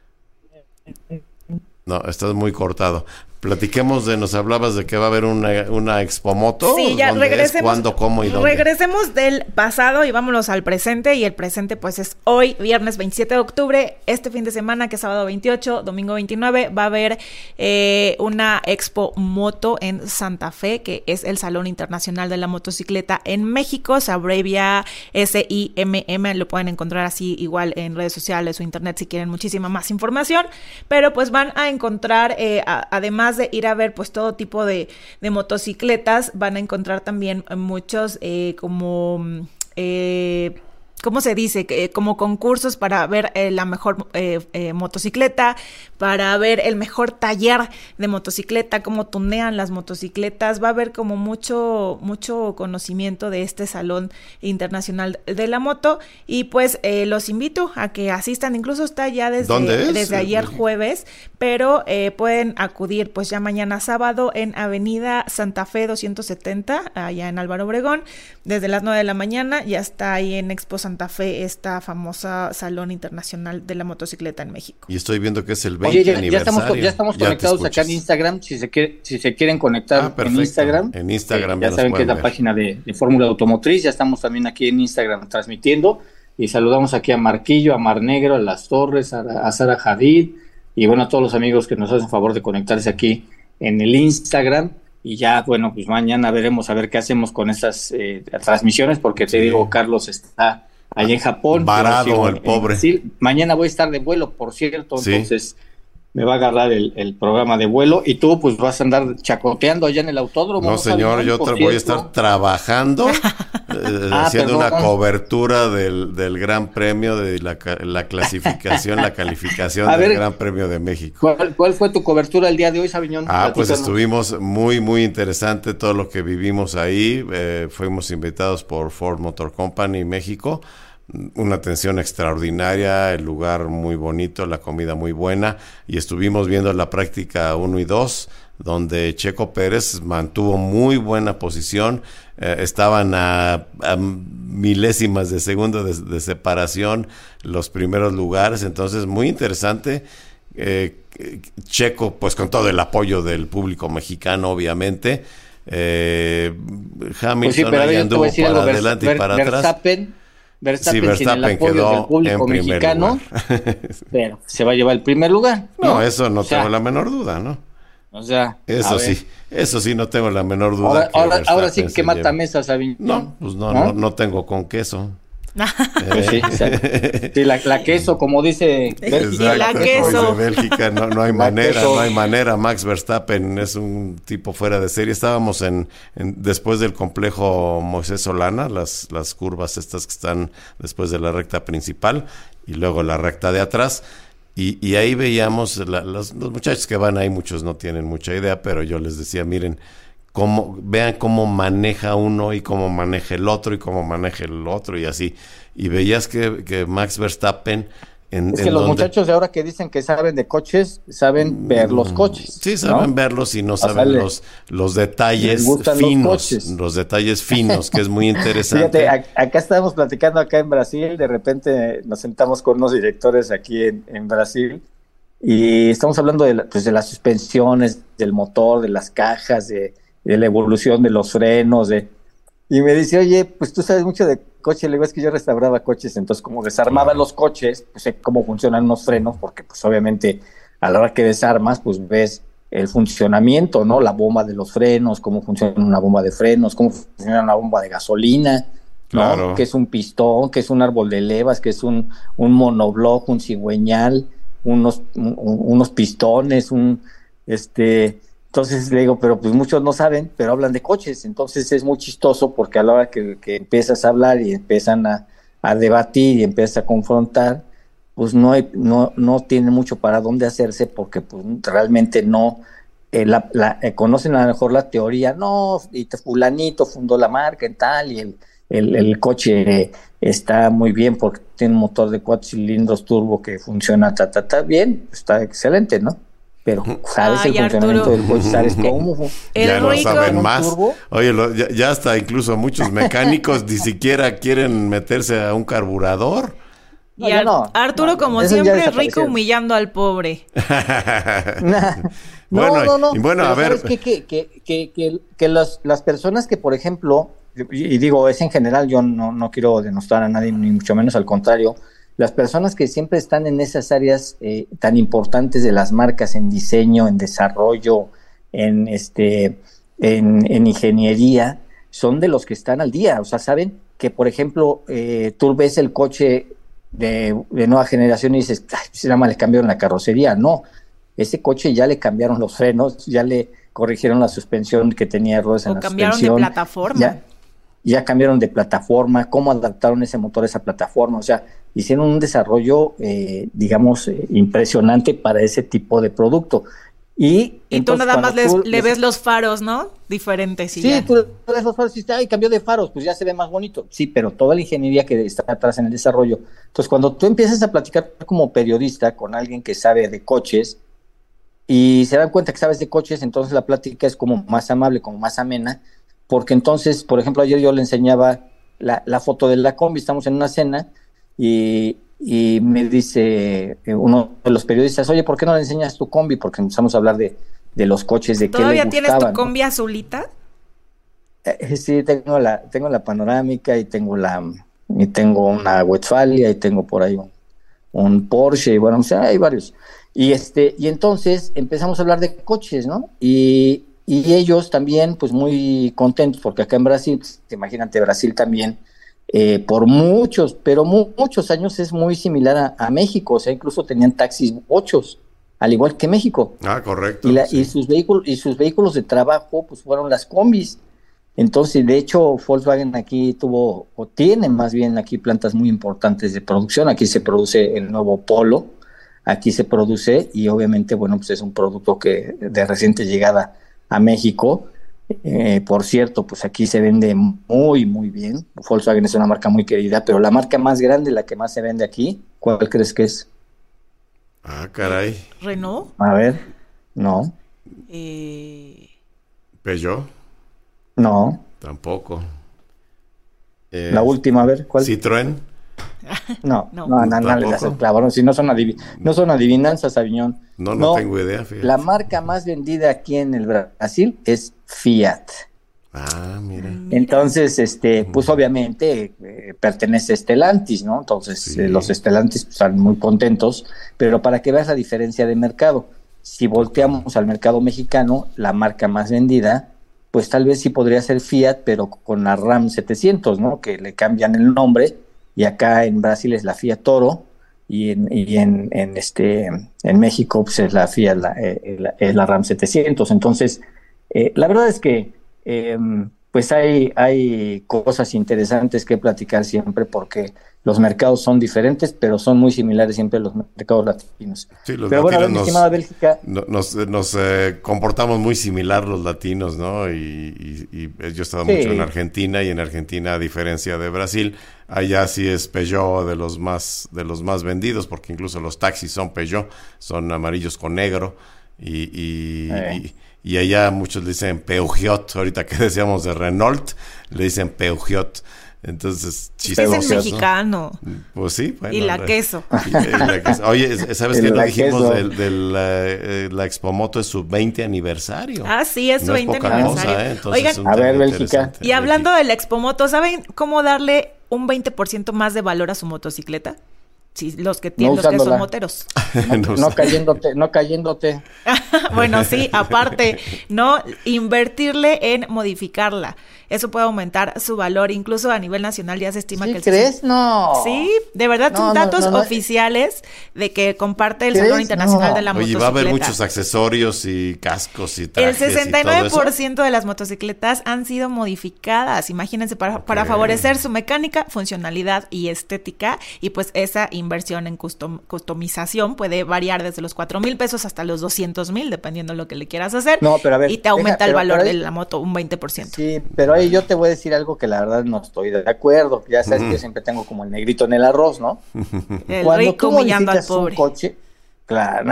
No, estás muy cortado. Platiquemos nos hablabas de que va a haber una Expomoto. Sí, ya regresemos. ¿Cuándo, cómo y dónde? Regresemos del pasado y vámonos al presente. Y el presente pues es hoy, viernes 27 de octubre. Este fin de semana, que es sábado 28, domingo 29, va a haber una Expomoto en Santa Fe, que es el Salón Internacional de la Motocicleta en México. Se abrevia SIMM. Lo pueden encontrar así igual en redes sociales o internet si quieren muchísima más información. Pero pues van a encontrar, además de ir a ver pues todo tipo de motocicletas, van a encontrar también muchos ¿cómo se dice? Como concursos para ver la mejor motocicleta, para ver el mejor taller de motocicleta, cómo tunean las motocicletas. Va a haber como mucho conocimiento de este Salón Internacional de la Moto. Y pues los invito a que asistan. Incluso está ya desde ayer jueves, pero pueden acudir pues ya mañana sábado en Avenida Santa Fe 270, allá en Álvaro Obregón, desde las 9 de la mañana. Ya está ahí en Expo Santa Fe, esta famosa Salón Internacional de la Motocicleta en México. Y estoy viendo que es el 20 aniversario. Ya estamos conectados acá en Instagram, si se quieren conectar en Instagram. En Instagram ya saben que es la página de Fórmula Automotriz, ya estamos también aquí en Instagram transmitiendo, y saludamos aquí a Marquillo, a Mar Negro, a Las Torres, a Sara Hadid, y bueno, a todos los amigos que nos hacen favor de conectarse aquí en el Instagram. Y ya, bueno, pues mañana veremos a ver qué hacemos con esas transmisiones, porque te digo, Carlos está allá en Japón. Varado el pobre. Mañana voy a estar de vuelo, por cierto, entonces me va a agarrar el programa de vuelo, y tú pues vas a andar chacoteando allá en el autódromo. No, señor, yo voy a estar trabajando, haciendo una cobertura del Gran Premio, de la calificación del Gran Premio de México. ¿Cuál fue tu cobertura el día de hoy, Sabiñón? Pues estuvimos muy, muy interesante todo lo que vivimos ahí. Fuimos invitados por Ford Motor Company México. Una atención extraordinaria, el lugar muy bonito, la comida muy buena, y estuvimos viendo la práctica 1 y 2, donde Checo Pérez mantuvo muy buena posición. Estaban a milésimas de segundo de separación los primeros lugares, entonces muy interesante. Checo pues con todo el apoyo del público mexicano, obviamente. Hamilton ahí anduvo para adelante y para atrás. Verstappen sin el apoyo del público mexicano, pero se va a llevar el primer lugar. No, eso no tengo la menor duda, ¿no? O sea, eso sí no tengo la menor duda. Ahora sí que mata mesas, Sabiñón. No, pues no tengo con queso. Sí, la queso, como dice Bélgica. La queso. Bélgica, no hay manera. Max Verstappen es un tipo fuera de serie. Estábamos después del complejo Moisés Solana, las curvas estas que están después de la recta principal y luego la recta de atrás. Y ahí veíamos los muchachos que van ahí, muchos no tienen mucha idea, pero yo les decía, miren, vean cómo maneja uno y cómo maneja el otro y cómo maneja el otro y así. Y veías que Max Verstappen... Es que los muchachos de ahora que dicen que saben de coches, saben ver los coches. Sí, saben, ¿no?, verlos y no saben los detalles finos, los detalles finos, que es muy interesante. Fíjate, acá estábamos platicando acá en Brasil, de repente nos sentamos con unos directores aquí en Brasil y estamos hablando de las suspensiones, del motor, de las cajas, de la evolución de los frenos, y me dice, oye, pues tú sabes mucho de coche. Le digo, es que yo restauraba coches, entonces como desarmaba los coches, pues sé cómo funcionan los frenos, porque pues obviamente a la hora que desarmas, pues ves el funcionamiento, ¿no? La bomba de los frenos, cómo funciona una bomba de frenos, cómo funciona una bomba de gasolina, ¿no? Claro. Que es un pistón, que es un árbol de levas, que es un monobloc, un cigüeñal, unos pistones, Entonces le digo, pero pues muchos no saben, pero hablan de coches. Entonces es muy chistoso porque a la hora que empiezas a hablar y empiezan a debatir y empiezas a confrontar, pues no tiene mucho para dónde hacerse, porque pues realmente no conocen a lo mejor la teoría, no, y fulanito fundó la marca en tal, y el coche está muy bien porque tiene un motor de 4 cilindros turbo que funciona bien, está excelente, ¿no? Pero sabes el funcionamiento del coche, sabes cómo. Ya no saben más. Oye, ya hasta incluso muchos mecánicos ni siquiera quieren meterse a un carburador. Y Arturo, como siempre, rico humillando al pobre. Bueno, a ver. ¿Sabes que las personas que, por ejemplo, y digo, es en general, yo no quiero denostar a nadie, ni mucho menos, al contrario, las personas que siempre están en esas áreas tan importantes de las marcas, en diseño, en desarrollo, en ingeniería, son de los que están al día. O sea, saben que, por ejemplo, tú ves el coche de nueva generación y dices, pues nada más le cambiaron la carrocería. No, ese coche ya le cambiaron los frenos, ya le corrigieron la suspensión que tenía errores en la suspensión. O cambiaron de plataforma. Ya cambiaron de plataforma, cómo adaptaron ese motor a esa plataforma. O sea, hicieron un desarrollo, impresionante para ese tipo de producto. Y tú nada más le ves los faros, ¿no? Diferentes. Sí, tú le ves los faros y dices, cambió de faros, pues ya se ve más bonito. Sí, pero toda la ingeniería que está atrás en el desarrollo. Entonces, cuando tú empiezas a platicar como periodista con alguien que sabe de coches y se dan cuenta que sabes de coches, entonces la plática es como más amable, como más amena, porque entonces, por ejemplo, ayer yo le enseñaba la foto de la combi, estamos en una cena y me dice uno de los periodistas, oye, ¿por qué no le enseñas tu combi? Porque empezamos a hablar de los coches, de qué le gustaban. ¿Todavía tienes tu combi azulita? Sí, tengo la panorámica y tengo una Westfalia y tengo por ahí un Porsche, y bueno, o sea, hay varios. Y entonces empezamos a hablar de coches, ¿no? Y ellos también, pues muy contentos, porque acá en Brasil, imagínate, Brasil también, por muchos años es muy similar a México. O sea, incluso tenían taxis 8, al igual que México. Correcto. Y sus vehículos de trabajo, pues fueron las combis. Entonces, de hecho, Volkswagen aquí tiene más bien aquí plantas muy importantes de producción. Aquí se produce el nuevo Polo, aquí se produce, y obviamente, bueno, pues es un producto que de reciente llegada a México. Por cierto, pues aquí se vende muy, muy bien. Volkswagen es una marca muy querida, pero la marca más grande, la que más se vende aquí, ¿cuál crees que es? Caray. ¿Renault? A ver, no. ¿Peugeot? No. Tampoco. La última, a ver, ¿cuál? ¿Citroën? No, les haces clavo. Si no son adivinanzas, Aviñón. No tengo idea, fíjate. La marca más vendida aquí en el Brasil es Fiat. Mira. Entonces, pues obviamente pertenece a Stellantis, ¿no? Entonces, sí. Los Stellantis pues, están muy contentos, pero para que veas la diferencia de mercado, si volteamos al mercado mexicano, la marca más vendida, pues tal vez sí podría ser Fiat, pero con la Ram 700, ¿no? Que le cambian el nombre, y acá en Brasil es la Fiat Toro, y en México pues es la Fiat, es la Ram 700. Entonces, la verdad es que pues hay cosas interesantes que platicar siempre porque los mercados son diferentes, pero son muy similares siempre los mercados latinos. Sí, los pero latinos bueno, mi estimada Bélgica, nos comportamos muy similar los latinos, ¿no? Y yo he estado mucho en Argentina, y en Argentina, a diferencia de Brasil, allá sí es Peugeot de los más vendidos, porque incluso los taxis son Peugeot, son amarillos con negro, y allá muchos le dicen Peugeot. Ahorita que decíamos de Renault, le dicen Peugeot. Entonces, chistoso. Es el mexicano. Pues sí. Bueno, y la queso. Oye, ¿sabes qué? No dijimos de la Expomoto es su 20 aniversario. Ah, sí, es su 20 aniversario. Cosa, Oigan, a ver, Bélgica. Y hablando de la Expomoto, ¿saben cómo darle un 20% más de valor a su motocicleta? Sí, los que son moteros. No cayéndote. Bueno, sí, aparte, no invertirle en modificarla. Eso puede aumentar su valor, incluso a nivel nacional ya se estima que el ¿crees? No. Sí, de verdad son datos oficiales de que comparte el Salón Internacional de la Motocicleta. Oye, va a haber muchos accesorios y cascos y trajes. El 69% de las motocicletas han sido modificadas, imagínense, para favorecer su mecánica, funcionalidad y estética, y pues esa inversión en customización puede variar desde los 4,000 pesos hasta los 200,000, dependiendo de lo que le quieras hacer. No, pero a ver, y te aumenta el valor de la moto un 20%. Sí, pero ahí yo te voy a decir algo que la verdad no estoy de acuerdo. Ya sabes que yo siempre tengo como el negrito en el arroz, ¿no? El rico humillando al pobre. Un coche, claro.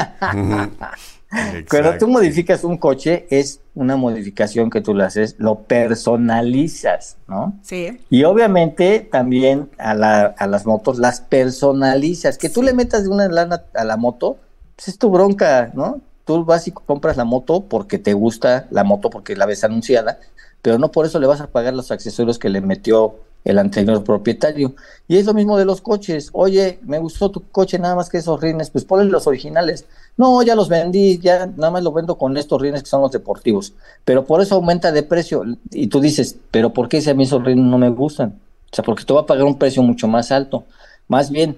Cuando tú modificas un coche, es una modificación que tú le haces, lo personalizas, ¿no? Sí. Y obviamente también a las motos las personalizas. Que tú le metas de una lana a la moto, pues es tu bronca, ¿no? Tú vas y compras la moto porque te gusta la moto, porque la ves anunciada, pero no por eso le vas a pagar los accesorios que le metió el anterior propietario. Y es lo mismo de los coches. Oye, me gustó tu coche, nada más que esos rines, pues ponle los originales. No, ya los vendí, ya nada más lo vendo con estos rines que son los deportivos. Pero por eso aumenta de precio. Y tú dices, ¿pero por qué si a mí esos rines no me gustan? O sea, porque te va a pagar un precio mucho más alto. Más bien,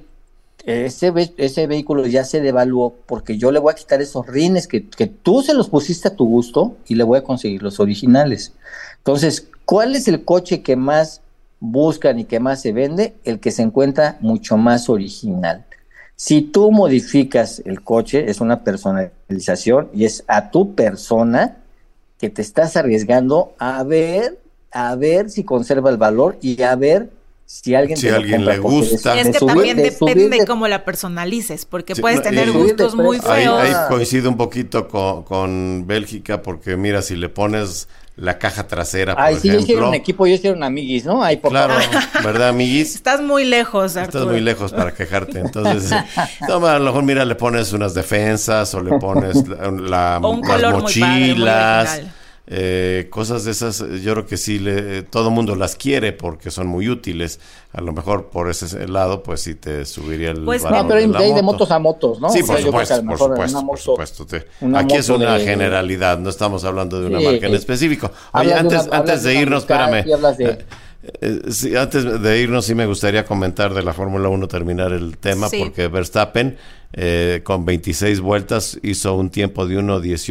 ese vehículo ya se devaluó porque yo le voy a quitar esos rines que tú se los pusiste a tu gusto y le voy a conseguir los originales. Entonces, ¿cuál es el coche que más buscan y que más se vende? El que se encuentra mucho más original. Si tú modificas el coche, es una personalización y es a tu persona que te estás arriesgando a ver si conserva el valor y a ver si alguien le gusta. Y es que también depende de cómo la personalices, porque puedes tener gustos muy feos. Ahí coincido un poquito con Bélgica, porque mira, si le pones la caja trasera, por ejemplo. Yo hicieron un equipo, yo hicieron amiguis, ¿no? Claro, ¿verdad, amiguis? Estás muy lejos, Arturo. Estás muy lejos para quejarte. Entonces, a lo mejor, mira, le pones unas defensas o le pones las mochilas. Cosas de esas, yo creo que sí, todo mundo las quiere porque son muy útiles. A lo mejor por ese lado, pues sí te subiría el valor no, pero de la moto. De motos a motos, ¿no? Sí, por supuesto. Aquí es una generalidad, no estamos hablando de una marca en específico. Oye, antes de irnos, espérame. Sí, antes de irnos, sí me gustaría comentar de la Fórmula 1, terminar el tema, porque Verstappen con 26 vueltas hizo un tiempo de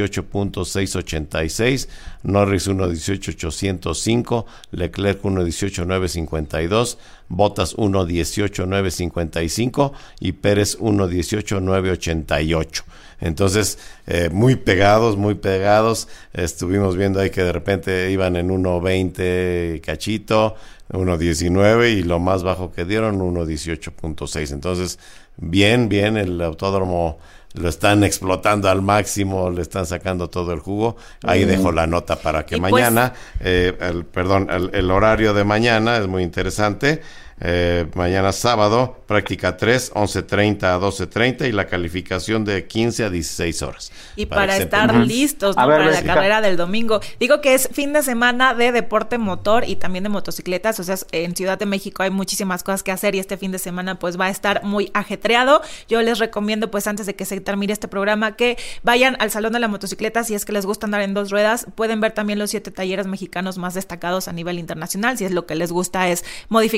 1:18.686, Norris 1:18.805, Leclerc 1:18.952, Bottas 1:18.955 y Pérez 1:18.988. Entonces, muy pegados. Estuvimos viendo ahí que de repente iban en 1:20 cachito, 1:19 y lo más bajo que dieron 1:18.6. Entonces, bien, el autódromo lo están explotando al máximo, le están sacando todo el jugo. Ahí dejo la nota para que mañana, el horario de mañana es muy interesante. Mañana sábado, práctica 3, 11:30 a 12:30 y la calificación de 15 a 16 horas. Y para estar listos, ¿no? Para la carrera del domingo. Digo que es fin de semana de deporte motor y también de motocicletas, o sea, en Ciudad de México hay muchísimas cosas que hacer y este fin de semana pues va a estar muy ajetreado. Yo les recomiendo, pues antes de que se termine este programa, que vayan al Salón de la Motocicleta si es que les gusta andar en dos ruedas. Pueden ver también los 7 talleres mexicanos más destacados a nivel internacional, si es lo que les gusta es modificar la motocicleta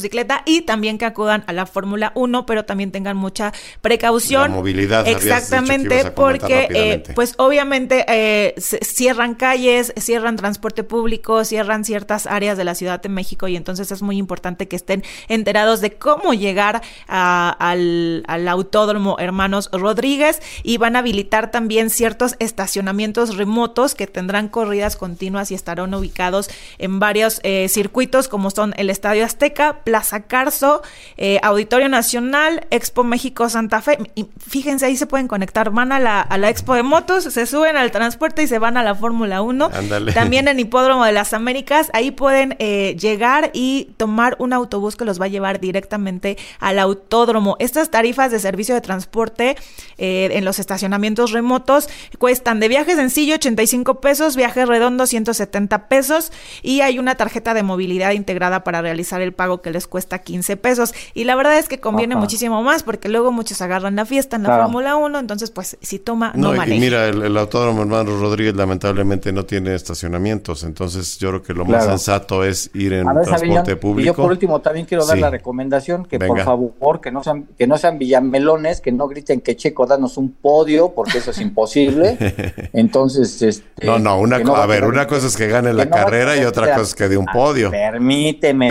motocicleta y también que acudan a la Fórmula 1, pero también tengan mucha precaución. La movilidad. Exactamente, porque pues obviamente cierran calles, cierran transporte público, cierran ciertas áreas de la Ciudad de México y entonces es muy importante que estén enterados de cómo llegar al Autódromo Hermanos Rodríguez, y van a habilitar también ciertos estacionamientos remotos que tendrán corridas continuas y estarán ubicados en varios circuitos como son el Estadio Azteca, Plaza Carso, Auditorio Nacional, Expo México Santa Fe. Y fíjense, ahí se pueden conectar, van a la Expo de Motos, se suben al transporte y se van a la Fórmula 1. Ándale. También en Hipódromo de las Américas, ahí pueden llegar y tomar un autobús que los va a llevar directamente al autódromo. Estas tarifas de servicio de transporte en los estacionamientos remotos cuestan de viaje sencillo 85 pesos, viaje redondo 170 pesos, y hay una tarjeta de movilidad integrada para realizar el pago que les cuesta 15 pesos. Y la verdad es que conviene muchísimo más, porque luego muchos agarran la fiesta en la Fórmula 1, entonces pues si toma, no maneja. Y mira, el Autódromo Hermanos Rodríguez lamentablemente no tiene estacionamientos, entonces yo creo que lo más sensato es ir en transporte público. Y yo por último también quiero dar la recomendación que por favor que no sean villamelones, que no griten que Checo danos un podio, porque eso es imposible. Entonces una cosa es que gane la carrera y otra cosa es que dé un podio. Permíteme.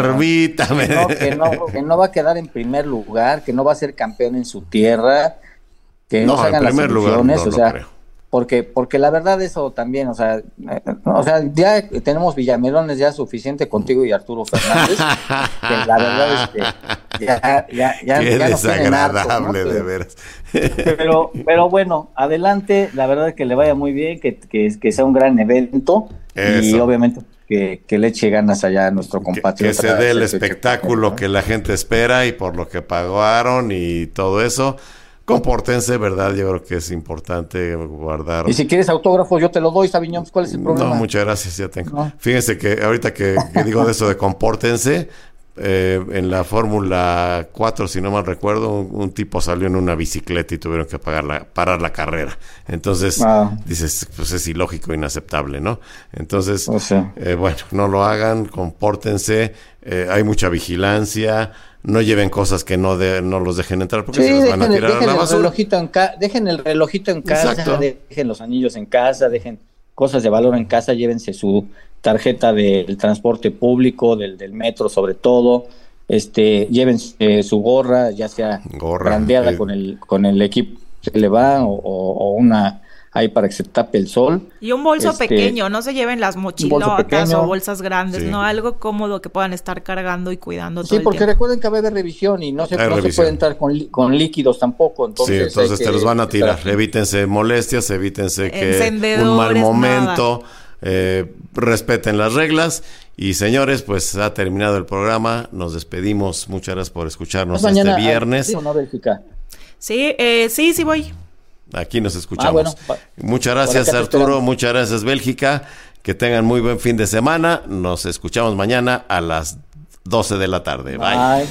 Que no va a quedar en primer lugar, que no va a ser campeón en su tierra, que no se hagan las ilusiones, creo. Porque la verdad eso también, ya tenemos villamelones ya suficiente contigo y Arturo Fernández, que la verdad es que ya qué ya desagradable, ¿no? De veras. Pero bueno, adelante, la verdad es que le vaya muy bien, que sea un gran evento. Eso. Y obviamente que le eche ganas allá a nuestro compatriota. Que se dé el espectáculo que la gente espera y por lo que pagaron y todo eso. Compórtense, ¿verdad? Yo creo que es importante guardar. Y si quieres autógrafo, yo te lo doy, Sabiñón. ¿Cuál es el problema? No, muchas gracias, ya tengo. No. Fíjense que ahorita que digo de eso de compórtense, en la Fórmula 4, si no mal recuerdo, un tipo salió en una bicicleta y tuvieron que parar la carrera. Entonces, dices, pues es ilógico, inaceptable, ¿no? Entonces, bueno, no lo hagan, compórtense, hay mucha vigilancia. No lleven cosas que no los dejen entrar porque se los van a tirar a la basura. Dejen el relojito en casa, dejen los anillos en casa, dejen cosas de valor en casa, llévense su tarjeta del transporte público, del metro sobre todo, lleven su gorra, ya sea brandeada con el equipo que le va o una ahí para que se tape el sol. Y un bolso pequeño, no se lleven las mochilotas o bolsas grandes, no, algo cómodo que puedan estar cargando y cuidando todo el tiempo. Sí, porque recuerden que va a haber revisión y no se puede entrar con líquidos tampoco. Entonces te los van a tirar. Evítense molestias, evítense que un mal momento, respeten las reglas. Y señores, pues ha terminado el programa, nos despedimos, muchas gracias por escucharnos este viernes. Sí voy. Aquí nos escuchamos. Muchas gracias, Arturo. Muchas gracias, Bélgica. Que tengan muy buen fin de semana. Nos escuchamos mañana a las 12 de la tarde. Bye.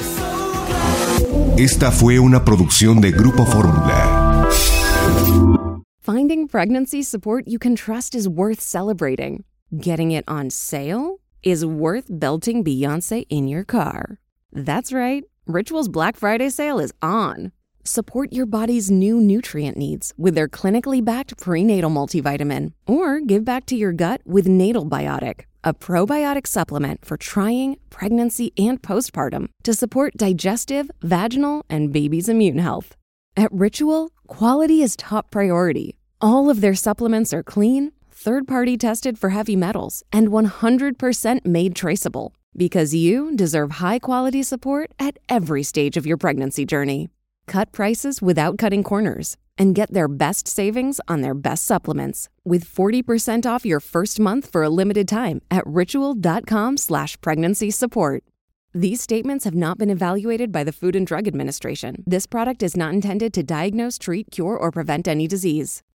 Esta fue una producción de Grupo Fórmula. Finding pregnancy support you can trust is worth celebrating. Getting it on sale is worth belting Beyoncé in your car. That's right. Ritual's Black Friday sale is on. Support your body's new nutrient needs with their clinically backed prenatal multivitamin. Or give back to your gut with Natal Biotic, a probiotic supplement for trying, pregnancy, and postpartum to support digestive, vaginal, and baby's immune health. At Ritual, quality is top priority. All of their supplements are clean, third-party tested for heavy metals, and 100% made traceable. Because you deserve high-quality support at every stage of your pregnancy journey. Cut prices without cutting corners and get their best savings on their best supplements with 40% off your first month for a limited time at ritual.com/pregnancy support. These statements have not been evaluated by the Food and Drug Administration. This product is not intended to diagnose, treat, cure, or prevent any disease.